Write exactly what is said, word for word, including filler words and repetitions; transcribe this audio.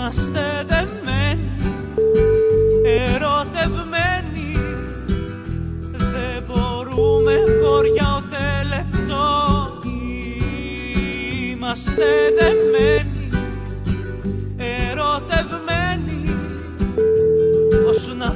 Είμαστε δεμένοι, ερωτευμένοι, δεν μπορούμε χωριά ούτε λεπτό. Είμαστε δεμένοι, ερωτευμένοι, ώσου να